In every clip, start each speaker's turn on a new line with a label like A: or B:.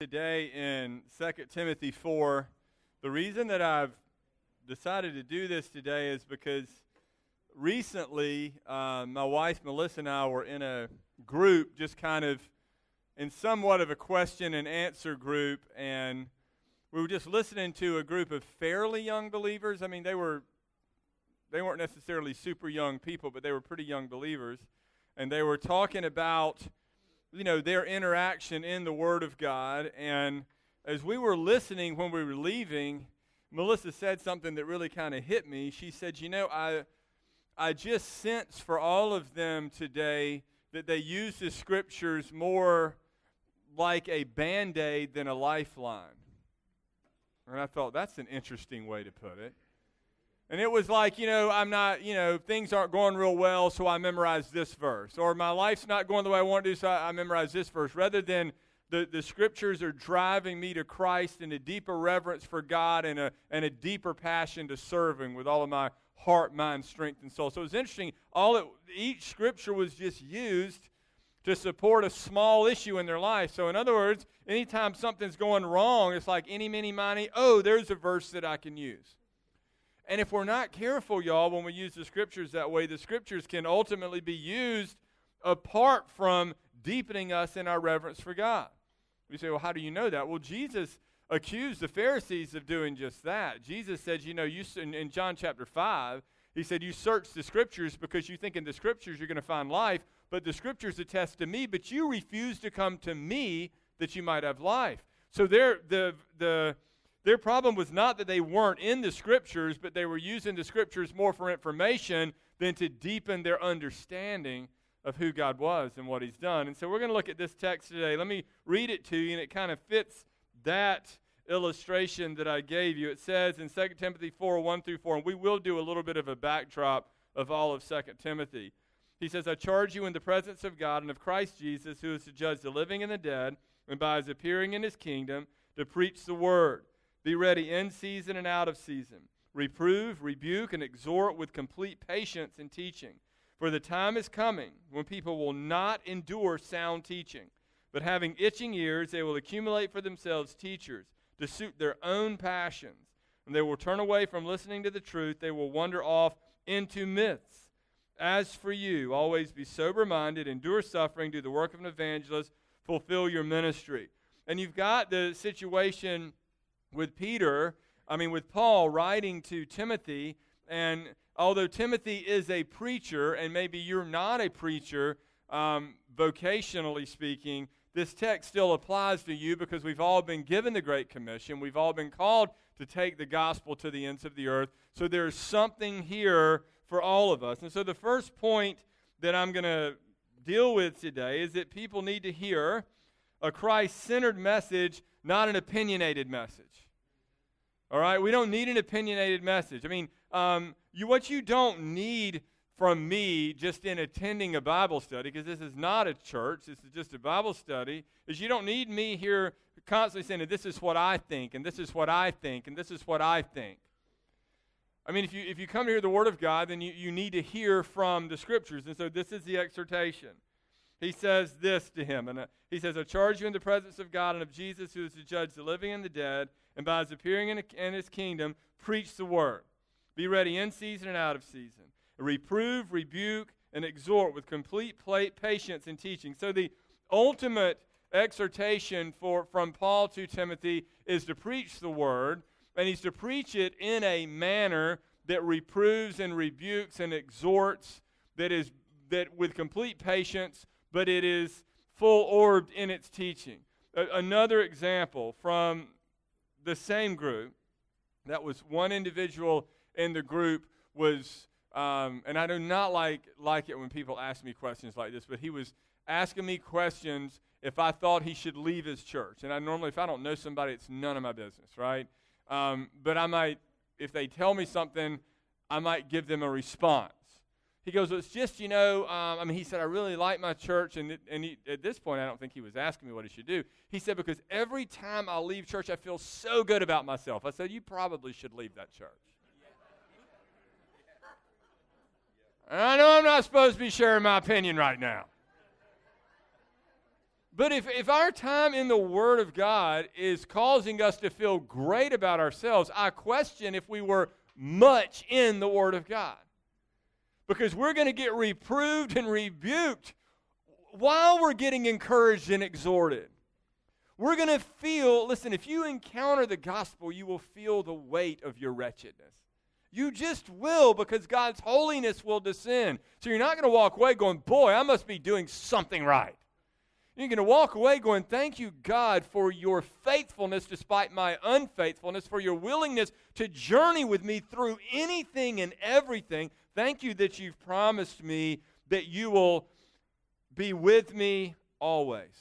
A: Today in 2 Timothy 4, the reason that I've decided to do this today is because recently my wife Melissa and I were in a group, just kind of in somewhat of a question and answer group, and we were just listening to a group of fairly young believers. I mean, they weren't necessarily super young people, but they were pretty young believers, and they were talking about their interaction in the Word of God. And as we were listening when we were leaving, Melissa said something that really kind of hit me. She said, I just sense for all of them today that they use the Scriptures more like a Band-Aid than a lifeline. And I thought, that's an interesting way to put it. And it was like, I'm not, things aren't going real well, so I memorized this verse. Or my life's not going the way I want to do, so I memorized this verse. Rather than the Scriptures are driving me to Christ in a deeper reverence for God and a deeper passion to serving with all of my heart, mind, strength, and soul. So it was interesting. Each Scripture was just used to support a small issue in their life. So in other words, anytime something's going wrong, it's like any, many, miny, there's a verse that I can use. And if we're not careful, y'all, when we use the Scriptures that way, the Scriptures can ultimately be used apart from deepening us in our reverence for God. You say, well, how do you know that? Well, Jesus accused the Pharisees of doing just that. Jesus said, in John chapter 5, he said, you search the Scriptures because you think in the Scriptures you're going to find life, but the Scriptures attest to me, but you refuse to come to me that you might have life. So their problem was not that they weren't in the Scriptures, but they were using the Scriptures more for information than to deepen their understanding of who God was and what He's done. And so we're going to look at this text today. Let me read it to you, and it kind of fits that illustration that I gave you. It says in 2 Timothy 4, 1 through 4, and we will do a little bit of a backdrop of all of 2 Timothy. He says, I charge you in the presence of God and of Christ Jesus, who is to judge the living and the dead, and by His appearing in His kingdom, to preach the word. Be ready in season and out of season. Reprove, rebuke, and exhort with complete patience and teaching. For the time is coming when people will not endure sound teaching, but having itching ears, they will accumulate for themselves teachers to suit their own passions. And they will turn away from listening to the truth. They will wander off into myths. As for you, always be sober-minded, endure suffering, do the work of an evangelist, fulfill your ministry. And you've got the situation with Paul writing to Timothy, and although Timothy is a preacher, and maybe you're not a preacher, vocationally speaking, this text still applies to you because we've all been given the Great Commission. We've all been called to take the gospel to the ends of the earth. So there's something here for all of us. And so the first point that I'm going to deal with today is that people need to hear a Christ-centered message, not an opinionated message. All right? We don't need an opinionated message. I mean, what you don't need from me just in attending a Bible study, because this is not a church, this is just a Bible study, is you don't need me here constantly saying, this is what I think, and this is what I think, and this is what I think. I mean, if you come to hear the Word of God, then you need to hear from the Scriptures. And so this is the exhortation. He says this to him, and he says, I charge you in the presence of God and of Jesus, who is to judge the living and the dead, and by His appearing in His kingdom, preach the word. Be ready in season and out of season. Reprove, rebuke, and exhort with complete patience and teaching. So the ultimate exhortation from Paul to Timothy is to preach the word, and he's to preach it in a manner that reproves and rebukes and exhorts, that with complete patience, but it is full-orbed in its teaching. Another example from the same group, that was one individual in the group was, and I do not like it when people ask me questions like this, but he was asking me questions if I thought he should leave his church. And I normally, if I don't know somebody, it's none of my business, right? But I might, if they tell me something, I might give them a response. He goes, well, it's just, he said, I really like my church, and at this point, I don't think he was asking me what he should do. He said, because every time I leave church, I feel so good about myself. I said, you probably should leave that church. And I know I'm not supposed to be sharing my opinion right now. But if our time in the Word of God is causing us to feel great about ourselves, I question if we were much in the Word of God. Because we're going to get reproved and rebuked while we're getting encouraged and exhorted. We're going to feel, listen, if you encounter the gospel, you will feel the weight of your wretchedness. You just will, because God's holiness will descend. So you're not going to walk away going, boy, I must be doing something right. You're going to walk away going, thank you, God, for your faithfulness despite my unfaithfulness, for your willingness to journey with me through anything and everything. Thank you that you've promised me that you will be with me always.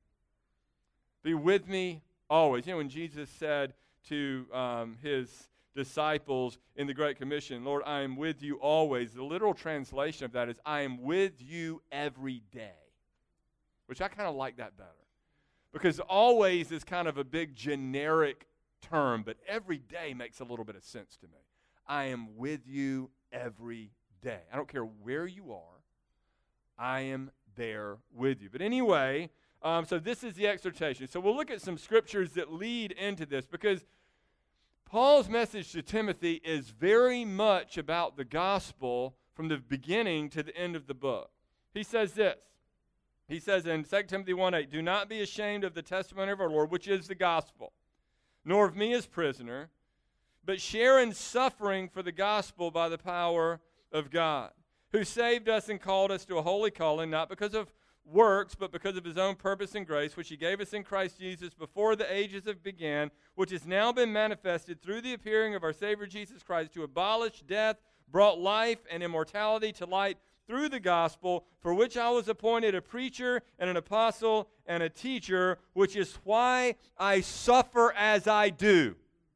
A: Be with me always. You know, when Jesus said to his disciples in the Great Commission, Lord, I am with you always. The literal translation of that is, I am with you every day. Which I kind of like that better. Because always is kind of a big generic term, but every day makes a little bit of sense to me. I am with you every day. I don't care where you are. I am there with you. But anyway, so this is the exhortation. So we'll look at some scriptures that lead into this, because Paul's message to Timothy is very much about the gospel from the beginning to the end of the book. He says this. He says in 2 Timothy 1:8, do not be ashamed of the testimony of our Lord, which is the gospel, nor of me as prisoner, but share in suffering for the gospel by the power of God, who saved us and called us to a holy calling, not because of works, but because of his own purpose and grace, which he gave us in Christ Jesus before the ages have began, which has now been manifested through the appearing of our Savior Jesus Christ, to abolish death, brought life and immortality to light through the gospel, for which I was appointed a preacher and an apostle and a teacher, which is why I suffer as I do.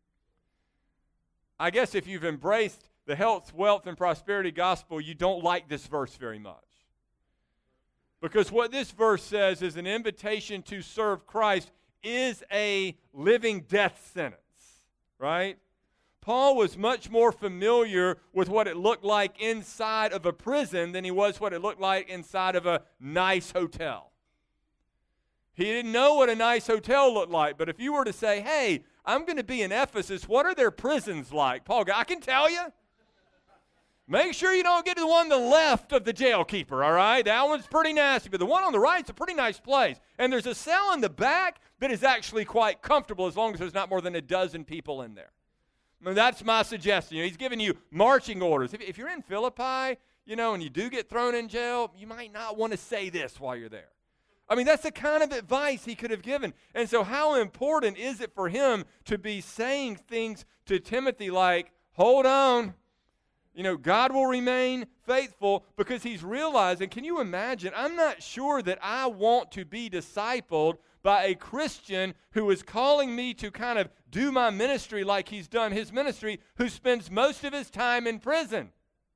A: I guess if you've embraced the health, wealth, and prosperity gospel, you don't like this verse very much. Because what this verse says is an invitation to serve Christ is a living death sentence, right? Paul was much more familiar with what it looked like inside of a prison than he was what it looked like inside of a nice hotel. He didn't know what a nice hotel looked like, but if you were to say, hey, I'm going to be in Ephesus, what are their prisons like? Paul, I can tell you. Make sure you don't get to the one on the left of the jail keeper, all right? That one's pretty nasty, but the one on the right is a pretty nice place. And there's a cell in the back that is actually quite comfortable as long as there's not more than a dozen people in there. That's my suggestion. He's giving you marching orders. If you're in Philippi, and you do get thrown in jail, you might not want to say this while you're there. I mean, that's the kind of advice he could have given. And so how important is it for him to be saying things to Timothy like, hold on, God will remain faithful, because he's realizing, can you imagine, I'm not sure that I want to be discipled by a Christian who is calling me to kind of do my ministry like he's done his ministry, who spends most of his time in prison.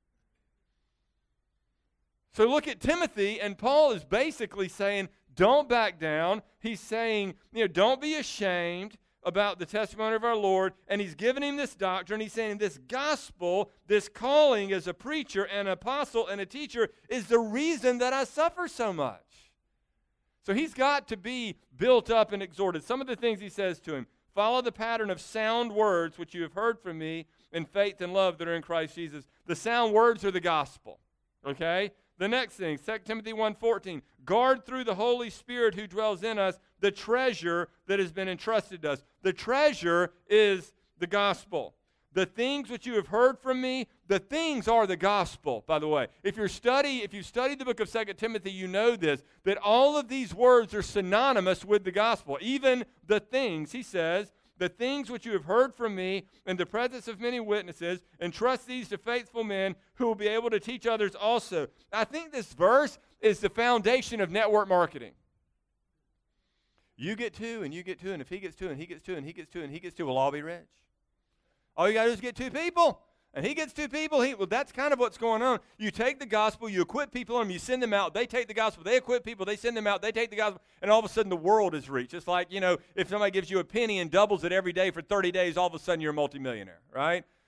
A: So look at Timothy, and Paul is basically saying, don't back down. He's saying, don't be ashamed about the testimony of our Lord, and he's giving him this doctrine. He's saying this gospel, this calling as a preacher, an apostle, and a teacher is the reason that I suffer so much. So he's got to be built up and exhorted. Some of the things he says to him, follow the pattern of sound words which you have heard from me in faith and love that are in Christ Jesus. The sound words are the gospel, okay? The next thing, 2 Timothy 1:14, guard through the Holy Spirit who dwells in us the treasure that has been entrusted to us. The treasure is the gospel. The things which you have heard from me, the things are the gospel, by the way. If you've studied the book of 2 Timothy, you know this, that all of these words are synonymous with the gospel. Even the things, he says, the things which you have heard from me in the presence of many witnesses, entrust these to faithful men who will be able to teach others also. I think this verse is the foundation of network marketing. You get two, and you get two, and if he gets two, and he gets two, and he gets two, and he gets two, we'll all be rich. All you got to do is get two people, and he gets two people. Well, that's kind of what's going on. You take the gospel, you equip people on them, you send them out. They take the gospel, they equip people, they send them out, they take the gospel, and all of a sudden the world is reached. It's like, if somebody gives you a penny and doubles it every day for 30 days, all of a sudden you're a multimillionaire, right?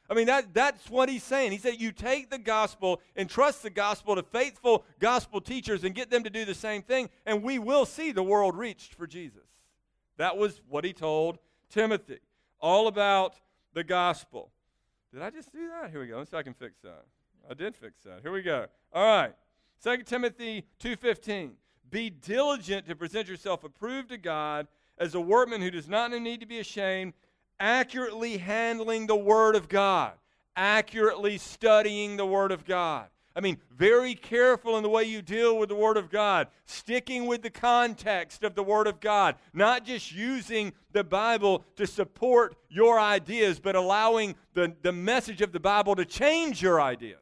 A: I mean, that's what he's saying. He said you take the gospel and trust the gospel to faithful gospel teachers and get them to do the same thing, and we will see the world reached for Jesus. That was what he told Timothy. All about the gospel. Did I just do that? Here we go. Let's see if I can fix that. I did fix that. Here we go. All right. 2 Timothy 2:15. Be diligent to present yourself approved to God as a workman who does not need to be ashamed, accurately handling the Word of God, accurately studying the Word of God. I mean, very careful in the way you deal with the Word of God, sticking with the context of the Word of God, not just using the Bible to support your ideas, but allowing the message of the Bible to change your ideas,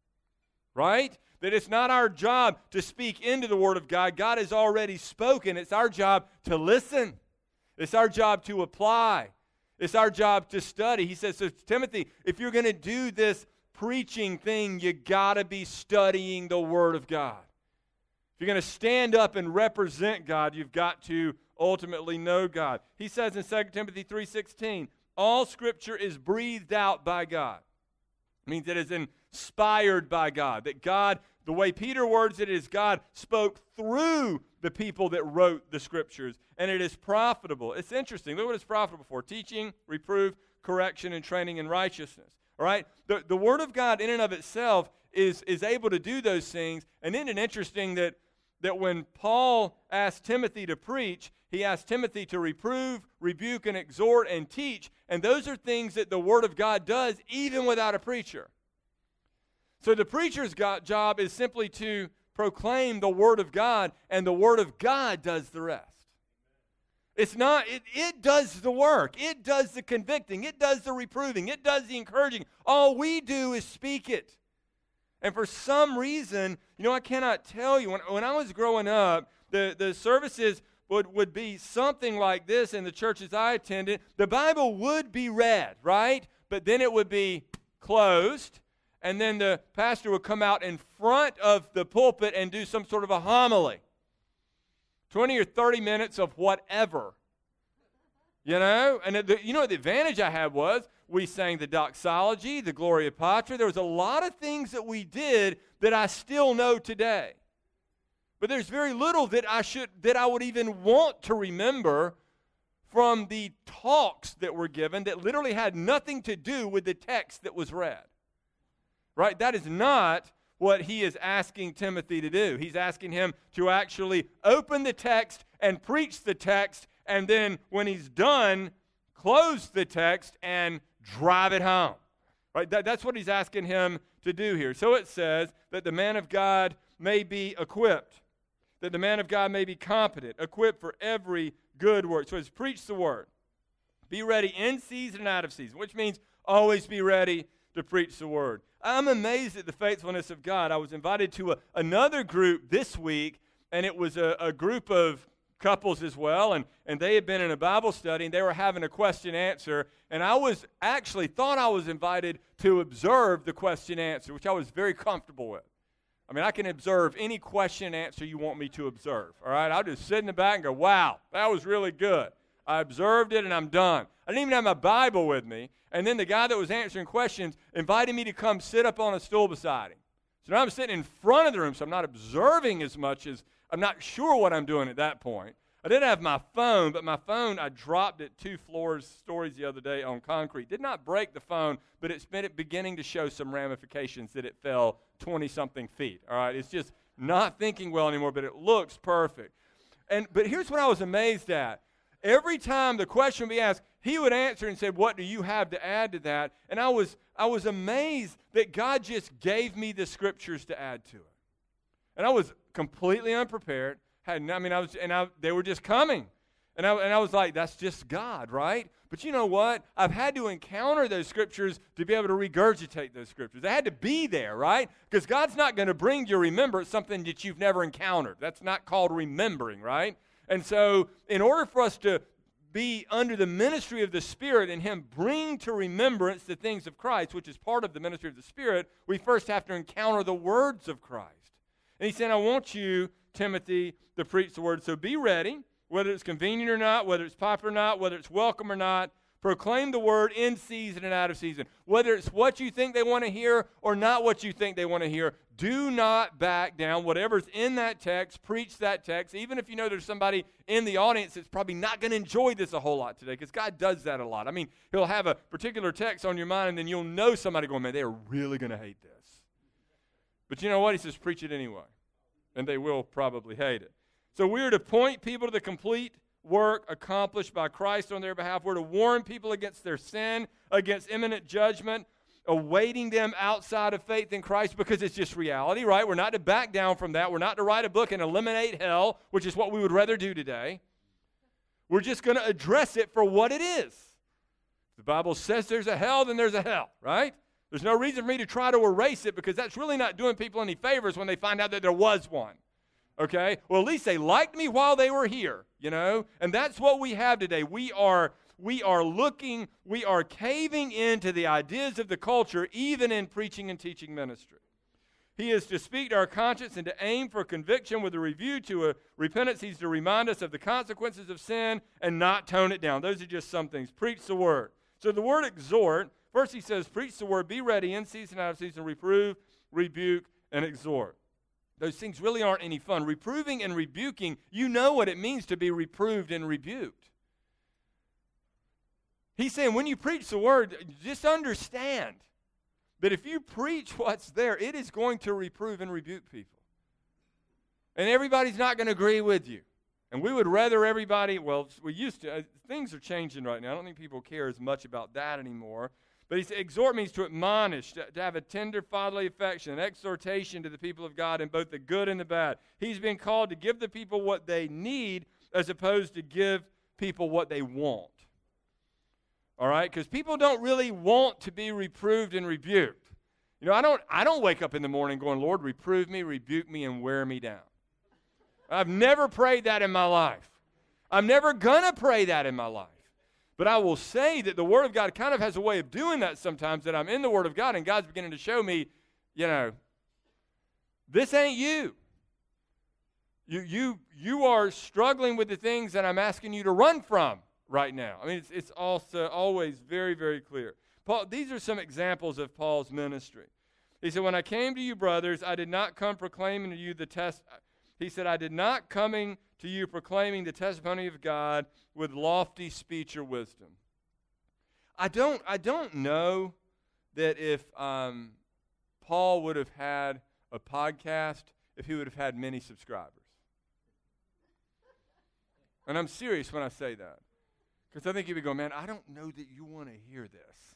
A: right? That it's not our job to speak into the Word of God. God has already spoken. It's our job to listen. It's our job to apply. It's our job to study. He says, so Timothy, if you're going to do this preaching thing, you got to be studying the Word of God. If you're going to stand up and represent God, you've got to ultimately know God. He says in 2 Timothy 3:16, all Scripture is breathed out by God. It means it is inspired by God. That God, the way Peter words it, is God spoke through the people that wrote the Scriptures, and it is profitable. It's interesting. Look what it's profitable for. Teaching, reproof, correction, and training in righteousness. All right? The Word of God in and of itself is able to do those things. And isn't it interesting that when Paul asked Timothy to preach, he asked Timothy to reprove, rebuke, and exhort, and teach. And those are things that the Word of God does even without a preacher. So the preacher's job is simply to proclaim the Word of God, and the Word of God does the rest. It's not, it does the work. It does the convicting. It does the reproving. It does the encouraging. All we do is speak it. And for some reason, I cannot tell you, when I was growing up, the services would be something like this in the churches I attended. The Bible would be read, right? But then it would be closed, and then the pastor would come out in front of the pulpit and do some sort of a homily. 20 or 30 minutes of whatever, And the advantage I had was we sang the doxology, the Gloria Patri. There was a lot of things that we did that I still know today. But there's very little that I would even want to remember from the talks that were given that literally had nothing to do with the text that was read. Right? That is not what he is asking Timothy to do. He's asking him to actually open the text and preach the text, and then when he's done, close the text and drive it home. Right? That's what he's asking him to do here. So it says that the man of God may be equipped, that the man of God may be competent, equipped for every good work. So it's preach the word. Be ready in season and out of season, which means always be ready to preach the word. I'm amazed at the faithfulness of God. I was invited to another group this week, and it was a group of couples as well, and they had been in a Bible study, and they were having a question-answer, and I thought I was invited to observe the question-answer, which I was very comfortable with. I mean, I can observe any question and answer you want me to observe, all right? I'll just sit in the back and go, wow, that was really good. I observed it, and I'm done. I didn't even have my Bible with me. And then the guy that was answering questions invited me to come sit up on a stool beside him. So now I'm sitting in front of the room, so I'm not observing as much as I'm not sure what I'm doing at that point. I did have my phone, but my phone, I dropped it 2 stories the other day on concrete. Did not break the phone, but it's beginning to show some ramifications that it fell 20-something feet. All right, it's just not thinking well anymore, but it looks perfect. But here's what I was amazed at. Every time the question would be asked, he would answer and said, what do you have to add to that? And I was amazed that God just gave me the scriptures to add to it. And I was completely unprepared. They were just coming. And I was like, that's just God, right? But you know what? I've had to encounter those scriptures to be able to regurgitate those scriptures. They had to be there, right? Because God's not going to bring you remembrance something that you've never encountered. That's not called remembering, right? And so in order for us to be under the ministry of the Spirit and Him bring to remembrance the things of Christ, which is part of the ministry of the Spirit, we first have to encounter the words of Christ. And He said, I want you, Timothy, to preach the word. So be ready, whether it's convenient or not, whether it's popular or not, whether it's welcome or not. Proclaim the word in season and out of season. Whether it's what you think they want to hear or not what you think they want to hear, do not back down. Whatever's in that text, preach that text. Even if you know there's somebody in the audience that's probably not going to enjoy this a whole lot today, because God does that a lot. I mean, he'll have a particular text on your mind, and then you'll know somebody going, man, they are really going to hate this. But you know what? He says, preach it anyway. And they will probably hate it. So we're to point people to the complete work accomplished by Christ on their behalf. We're to warn people against their sin, against imminent judgment, awaiting them outside of faith in Christ, because it's just reality, right? We're not to back down from that. We're not to write a book and eliminate hell, which is what we would rather do today. We're just going to address it for what it is. If the Bible says there's a hell, then there's a hell, right? There's no reason for me to try to erase it, because that's really not doing people any favors when they find out that there was one. Okay? Well, at least they liked me while they were here, you know? And that's what we have today. We are caving into the ideas of the culture, even in preaching and teaching ministry. He is to speak to our conscience and to aim for conviction with a review to a repentance. He's to remind us of the consequences of sin and not tone it down. Those are just some things. Preach the word. So the word exhort, first he says, preach the word, be ready in season, out of season, reprove, rebuke, and exhort. Those things really aren't any fun. Reproving and rebuking, you know what it means to be reproved and rebuked. He's saying when you preach the word, just understand that if you preach what's there, it is going to reprove and rebuke people. And everybody's not going to agree with you. And we would rather everybody, well, we used to, things are changing right now. I don't think people care as much about that anymore. But he said, exhort means to admonish, to have a tender fatherly affection, an exhortation to the people of God in both the good and the bad. He's been called to give the people what they need as opposed to give people what they want. All right? Because people don't really want to be reproved and rebuked. You know, I don't wake up in the morning going, Lord, reprove me, rebuke me, and wear me down. I've never prayed that in my life. I'm never going to pray that in my life. But I will say that the Word of God kind of has a way of doing that sometimes, that I'm in the Word of God and God's beginning to show me, you know, this ain't you. You are struggling with the things that I'm asking you to run from right now. I mean, it's also always very, very clear. These are some examples of Paul's ministry. He said, when I came to you, brothers, I did not come proclaiming to you the test. He said, I did not coming to you proclaiming the testimony of God with lofty speech or wisdom. I don't know that if Paul would have had a podcast, if he would have had many subscribers. And I'm serious when I say that. Because I think he would go, man, I don't know that you want to hear this.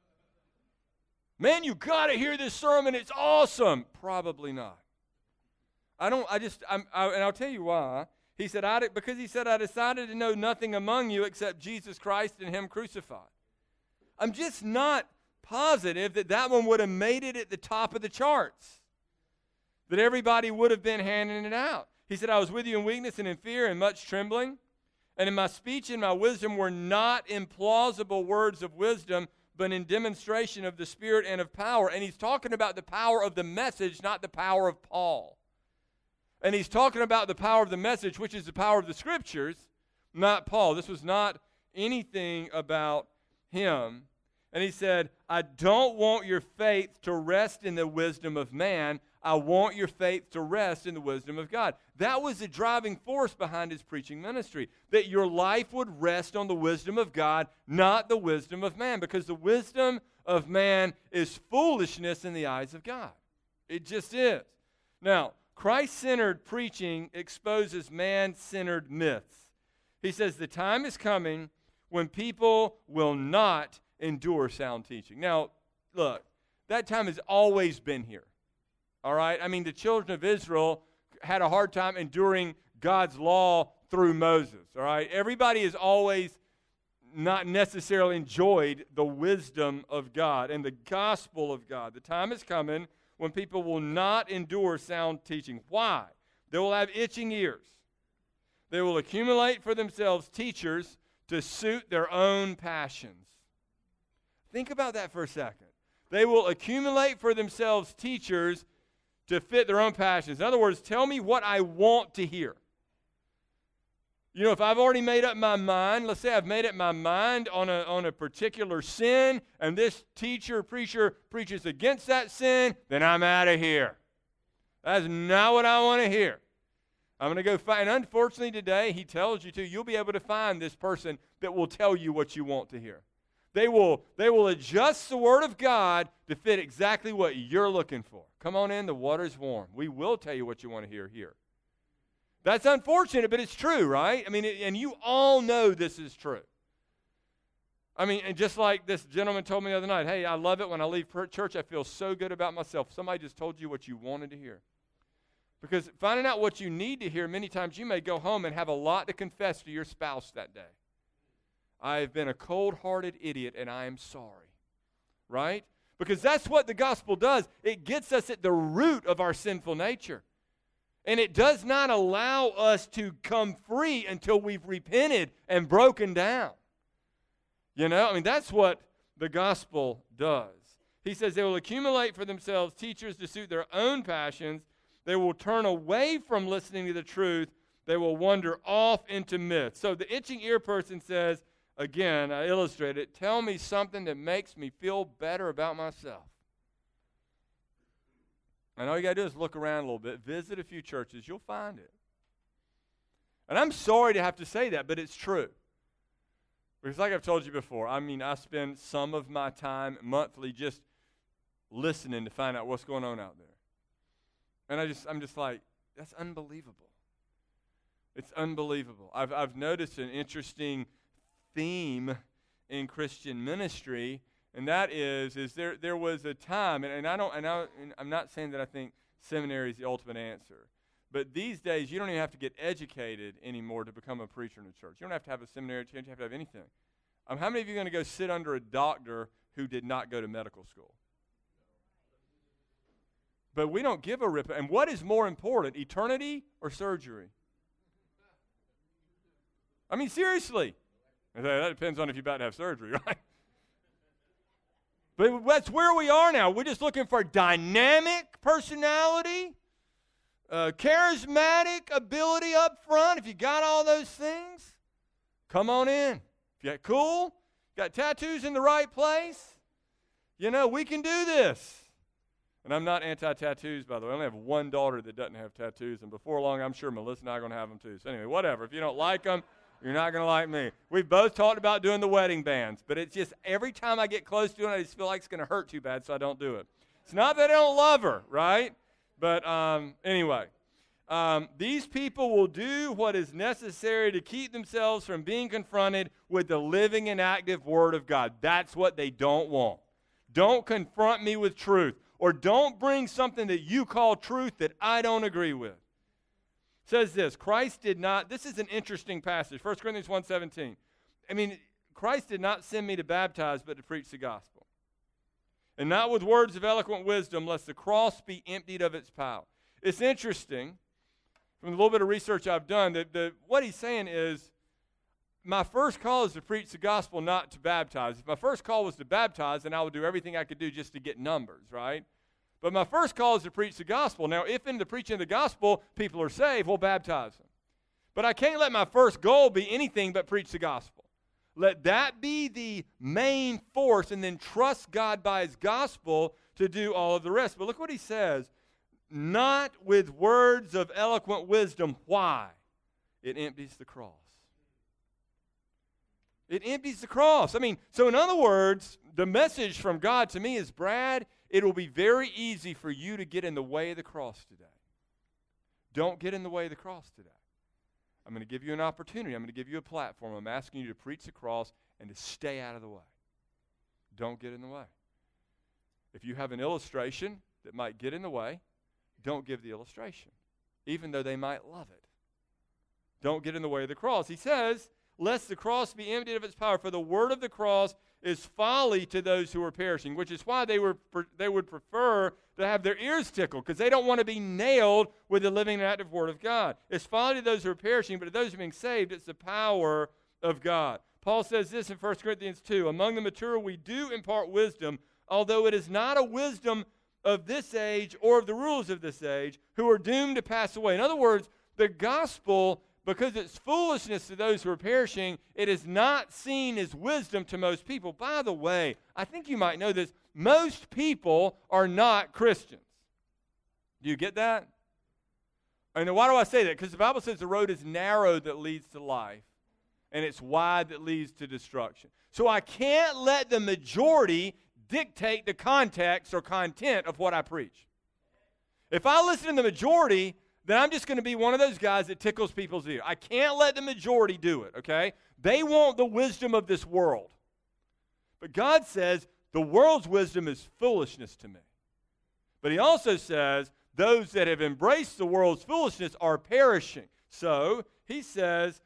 A: Man, you got to hear this sermon. It's awesome. Probably not. And I'll tell you why. He said, because he said, I decided to know nothing among you except Jesus Christ and him crucified. I'm just not positive that one would have made it at the top of the charts, that everybody would have been handing it out. He said, I was with you in weakness and in fear and much trembling, and in my speech and my wisdom were not implausible words of wisdom, but in demonstration of the Spirit and of power. And he's talking about the power of the message, not the power of Paul. And he's talking about the power of the message, which is the power of the Scriptures, not Paul. This was not anything about him. And he said, I don't want your faith to rest in the wisdom of man. I want your faith to rest in the wisdom of God. That was the driving force behind his preaching ministry, that your life would rest on the wisdom of God, not the wisdom of man, because the wisdom of man is foolishness in the eyes of God. It just is. Now, Christ-centered preaching exposes man-centered myths. He says the time is coming when people will not endure sound teaching. Now, look, that time has always been here. All right? I mean, the children of Israel had a hard time enduring God's law through Moses. All right? Everybody has always not necessarily enjoyed the wisdom of God and the gospel of God. The time is coming when people will not endure sound teaching. Why? They will have itching ears. They will accumulate for themselves teachers to suit their own passions. Think about that for a second. They will accumulate for themselves teachers to fit their own passions. In other words, tell me what I want to hear. You know, if I've already made up my mind, let's say I've made up my mind on a particular sin, and this teacher, preacher preaches against that sin, then I'm out of here. That's not what I want to hear. I'm going to go find, and unfortunately today, he tells you to, you'll be able to find this person that will tell you what you want to hear. They will adjust the Word of God to fit exactly what you're looking for. Come on in, the water's warm. We will tell you what you want to hear here. That's unfortunate, but it's true, right? I mean, and you all know this is true. I mean, and just like this gentleman told me the other night, hey, I love it when I leave church, I feel so good about myself. Somebody just told you what you wanted to hear. Because finding out what you need to hear, many times you may go home and have a lot to confess to your spouse that day. I have been a cold-hearted idiot, and I am sorry. Right? Because that's what the gospel does. It gets us at the root of our sinful nature. And it does not allow us to come free until we've repented and broken down. You know, I mean, that's what the gospel does. He says they will accumulate for themselves teachers to suit their own passions. They will turn away from listening to the truth. They will wander off into myths. So the itching ear person says, again, I illustrate it, tell me something that makes me feel better about myself. And all you got to do is look around a little bit, visit a few churches, you'll find it. And I'm sorry to have to say that, but it's true. Because like I've told you before, I mean, I spend some of my time monthly just listening to find out what's going on out there. And I'm just like, that's unbelievable. It's unbelievable. I've noticed an interesting theme in Christian ministry, and that is there was a time, and I'm not saying that I think seminary is the ultimate answer, but these days you don't even have to get educated anymore to become a preacher in a church. You don't have to have a seminary, you don't have to have anything. How many of you are going to go sit under a doctor who did not go to medical school? But we don't give a rip. And what is more important, eternity or surgery? I mean, seriously. That depends on if you're about to have surgery, right? But that's where we are now. We're just looking for dynamic personality, charismatic ability up front. If you got all those things, come on in. If you got cool, got tattoos in the right place, you know, we can do this. And I'm not anti-tattoos, by the way. I only have one daughter that doesn't have tattoos, and before long, I'm sure Melissa and I are going to have them too. So anyway, whatever. If you don't like them, you're not going to like me. We've both talked about doing the wedding bands, but it's just every time I get close to it, I just feel like it's going to hurt too bad, so I don't do it. It's not that I don't love her, right? But anyway, these people will do what is necessary to keep themselves from being confronted with the living and active Word of God. That's what they don't want. Don't confront me with truth, or don't bring something that you call truth that I don't agree with. It says this, Christ did not, this is an interesting passage, 1 Corinthians 1:17. I mean, Christ did not send me to baptize, but to preach the gospel. And not with words of eloquent wisdom, lest the cross be emptied of its power. It's interesting, from a little bit of research I've done, that what he's saying is, my first call is to preach the gospel, not to baptize. If my first call was to baptize, then I would do everything I could do just to get numbers, right? But my first call is to preach the gospel. Now, if in the preaching of the gospel people are saved, we'll baptize them. But I can't let my first goal be anything but preach the gospel. Let that be the main force, and then trust God by His gospel to do all of the rest. But look what he says. Not with words of eloquent wisdom. Why? It empties the cross. It empties the cross. I mean, so in other words, the message from God to me is, Brad, it will be very easy for you to get in the way of the cross today. Don't get in the way of the cross today. I'm going to give you an opportunity. I'm going to give you a platform. I'm asking you to preach the cross and to stay out of the way. Don't get in the way. If you have an illustration that might get in the way, don't give the illustration, even though they might love it. Don't get in the way of the cross. He says, lest the cross be emptied of its power, for the word of the cross is folly to those who are perishing, which is why they would prefer to have their ears tickled, because they don't want to be nailed with the living and active word of God. It's folly to those who are perishing, but to those who are being saved, it's the power of God. Paul says this in 1 Corinthians 2, among the mature we do impart wisdom, although it is not a wisdom of this age or of the rulers of this age, who are doomed to pass away. In other words, the gospel because it's foolishness to those who are perishing, it is not seen as wisdom to most people. By the way, I think you might know this. Most people are not Christians. Do you get that? And why do I say that? Because the Bible says the road is narrow that leads to life, and it's wide that leads to destruction. So I can't let the majority dictate the context or content of what I preach. If I listen to the majority, then I'm just going to be one of those guys that tickles people's ear. I can't let the majority do it, okay? They want the wisdom of this world. But God says the world's wisdom is foolishness to me. But he also says those that have embraced the world's foolishness are perishing. So he says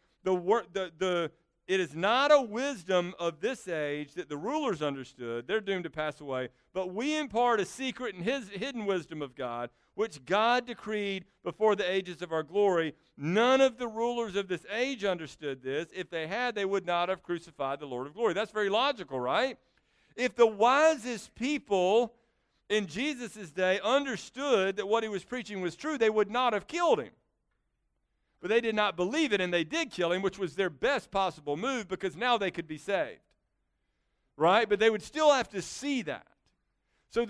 A: it is not a wisdom of this age that the rulers understood. They're doomed to pass away. But we impart a secret and hidden wisdom of God, which God decreed before the ages of our glory. None of the rulers of this age understood this. If they had, they would not have crucified the Lord of glory. That's very logical, right? If the wisest people in Jesus' day understood that what he was preaching was true, they would not have killed him. But they did not believe it, and they did kill him, which was their best possible move because now they could be saved. Right? But they would still have to see that. So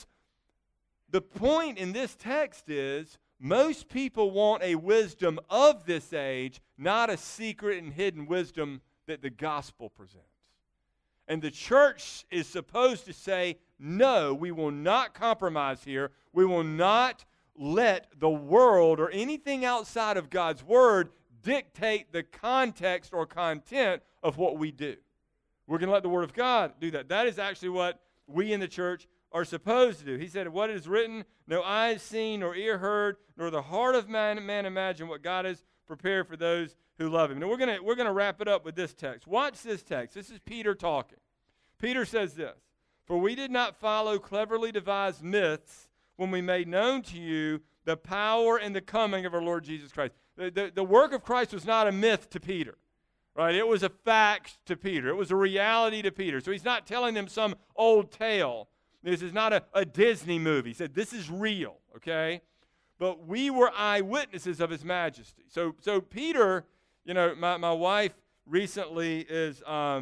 A: the point in this text is most people want a wisdom of this age, not a secret and hidden wisdom that the gospel presents. And the church is supposed to say, no, we will not compromise here. We will not let the world or anything outside of God's word dictate the context or content of what we do. We're going to let the word of God do that. That is actually what we in the church are supposed to do. He said, what is written, no eye has seen, nor ear heard, nor the heart of man imagine what God has prepared for those who love him. Now we're going to wrap it up with this text. Watch this text. This is Peter talking. Peter says this, for we did not follow cleverly devised myths when we made known to you the power and the coming of our Lord Jesus Christ. The work of Christ was not a myth to Peter, right? It was a fact to Peter. It was a reality to Peter. So he's not telling them some old tale. This is not a Disney movie. He said, this is real, okay? But we were eyewitnesses of his majesty. So Peter, you know, my wife recently is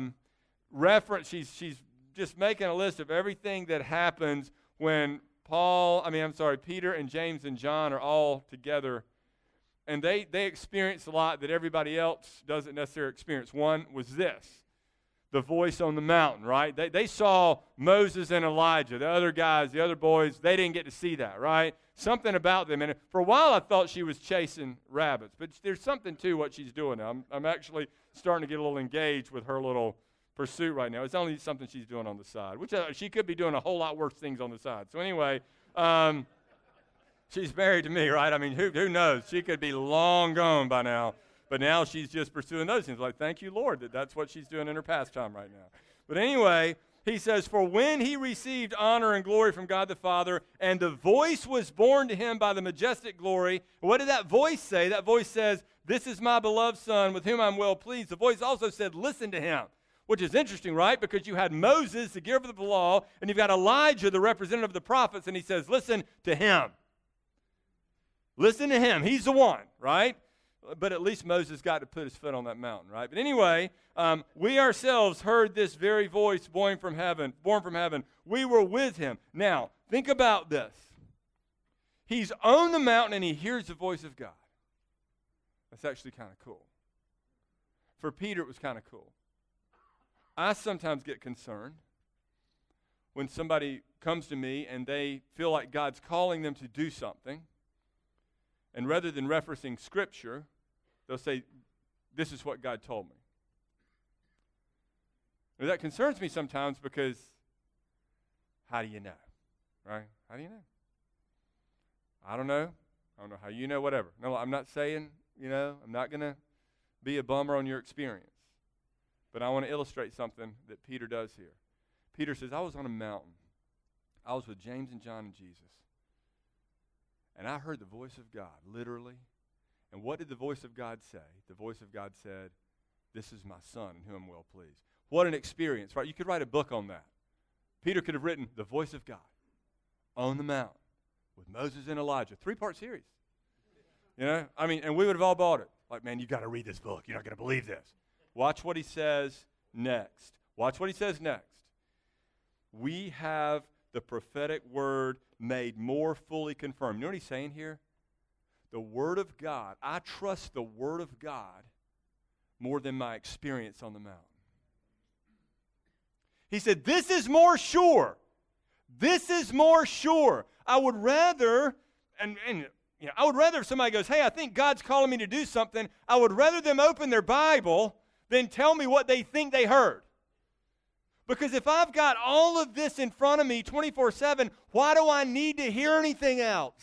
A: she's just making a list of everything that happens when Peter and James and John are all together. And they experience a lot that everybody else doesn't necessarily experience. One was this, the voice on the mountain, right? They saw Moses and Elijah. The other guys, the other boys, they didn't get to see that, right? Something about them. And for a while I thought she was chasing rabbits. But there's something to what she's doing now. I'm actually starting to get a little engaged with her little pursuit right now. It's only something she's doing on the side, which she could be doing a whole lot worse things on the side. So anyway, she's married to me, right? I mean, who knows? She could be long gone by now, but now she's just pursuing those things. Like, thank you, Lord, that's what she's doing in her pastime right now. But anyway, he says, for when he received honor and glory from God the Father, and the voice was borne to him by the majestic glory. What did that voice say? That voice says, this is my beloved Son, with whom I'm well pleased. The voice also said, listen to him. Which is interesting, right? Because you had Moses, the giver of the law, and you've got Elijah, the representative of the prophets, and he says, listen to him. Listen to him. He's the one, right? But at least Moses got to put his foot on that mountain, right? But anyway, we ourselves heard this very voice born from heaven. We were with him. Now, think about this. He's on the mountain and he hears the voice of God. That's actually kind of cool. For Peter, it was kind of cool. I sometimes get concerned when somebody comes to me and they feel like God's calling them to do something, and rather than referencing Scripture, they'll say, this is what God told me. Now, that concerns me sometimes because how do you know, right? How do you know? I don't know. I don't know how you know, whatever. No, I'm not saying, I'm not going to be a bummer on your experience. But I want to illustrate something that Peter does here. Peter says, I was on a mountain. I was with James and John and Jesus. And I heard the voice of God, literally. And what did the voice of God say? The voice of God said, this is my Son in whom I'm well pleased. What an experience, right? You could write a book on that. Peter could have written the voice of God on the mountain with Moses and Elijah. 3-part series. And we would have all bought it. Like, man, you got to read this book. You're not going to believe this. Watch what he says next. Watch what he says next. We have the prophetic word made more fully confirmed. You know what he's saying here? The Word of God. I trust the Word of God more than my experience on the mountain. He said, this is more sure. This is more sure. I would rather, I would rather if somebody goes, hey, I think God's calling me to do something, I would rather them open their Bible than tell me what they think they heard. Because if I've got all of this in front of me 24/7, why do I need to hear anything else?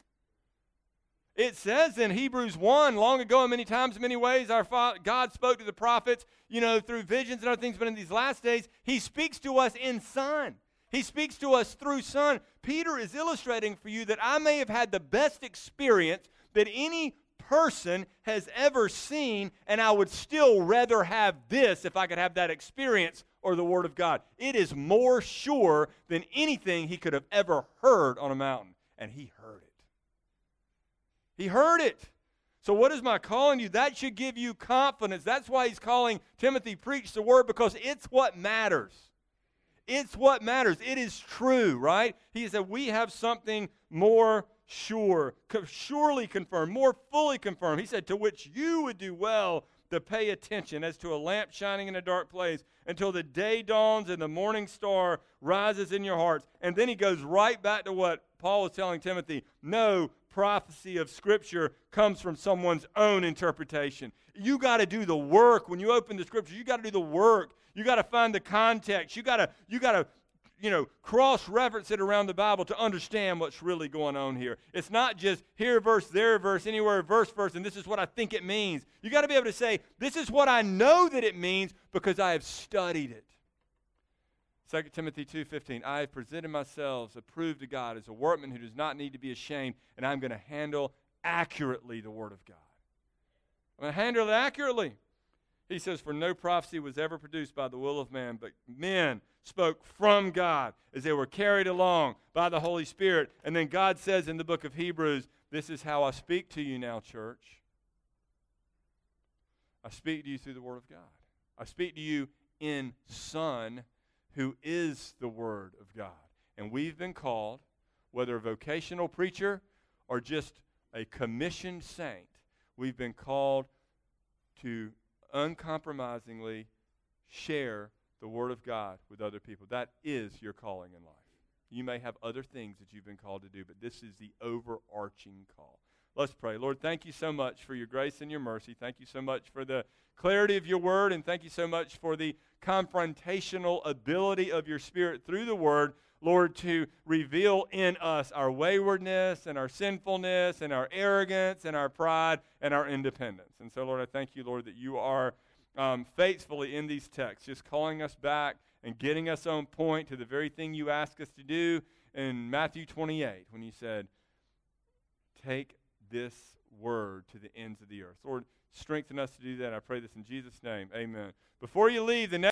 A: It says in Hebrews 1, long ago and many times, many ways, God spoke to the prophets, through visions and other things, but in these last days, he speaks to us in Son. He speaks to us through Son. Peter is illustrating for you that I may have had the best experience that any person has ever seen, and I would still rather have this if I could have that experience or the Word of God. It is more sure than anything he could have ever heard on a mountain. And he heard it. He heard it. So what is my calling you? That should give you confidence. That's why he's calling Timothy, preach the Word, because it's what matters. It's what matters. It is true, right? He said, we have something more sure, surely confirmed, more fully confirmed. He said, to which you would do well to pay attention as to a lamp shining in a dark place until the day dawns and the morning star rises in your hearts. And then he goes right back to what Paul was telling Timothy. No prophecy of Scripture comes from someone's own interpretation. You got to do the work. When you open the Scripture, you got to do the work. You got to find the context. You got to cross-reference it around the Bible to understand what's really going on here. It's not just here a verse, there a verse, anywhere a verse, and this is what I think it means. You got to be able to say, this is what I know that it means because I have studied it. 2 Timothy 2:15, I have presented myself approved to God as a workman who does not need to be ashamed, and I'm going to handle accurately the Word of God. I'm going to handle it accurately. He says, for no prophecy was ever produced by the will of man, but men spoke from God as they were carried along by the Holy Spirit. And then God says in the book of Hebrews, this is how I speak to you now, church. I speak to you through the Word of God. I speak to you in Son, who is the Word of God. And we've been called, whether a vocational preacher or just a commissioned saint, we've been called to uncompromisingly share the Word of God with other people. That is your calling in life. You may have other things that you've been called to do, but this is the overarching call. Let's pray. Lord, thank you so much for your grace and your mercy. Thank you so much for the clarity of your Word, and thank you so much for the confrontational ability of your Spirit through the Word, Lord, to reveal in us our waywardness and our sinfulness and our arrogance and our pride and our independence. And so, Lord, I thank you, Lord, that you are faithfully in these texts, just calling us back and getting us on point to the very thing you asked us to do in Matthew 28 when you said, take this word to the ends of the earth. Lord, strengthen us to do that. I pray this in Jesus' name. Amen. Before you leave, the next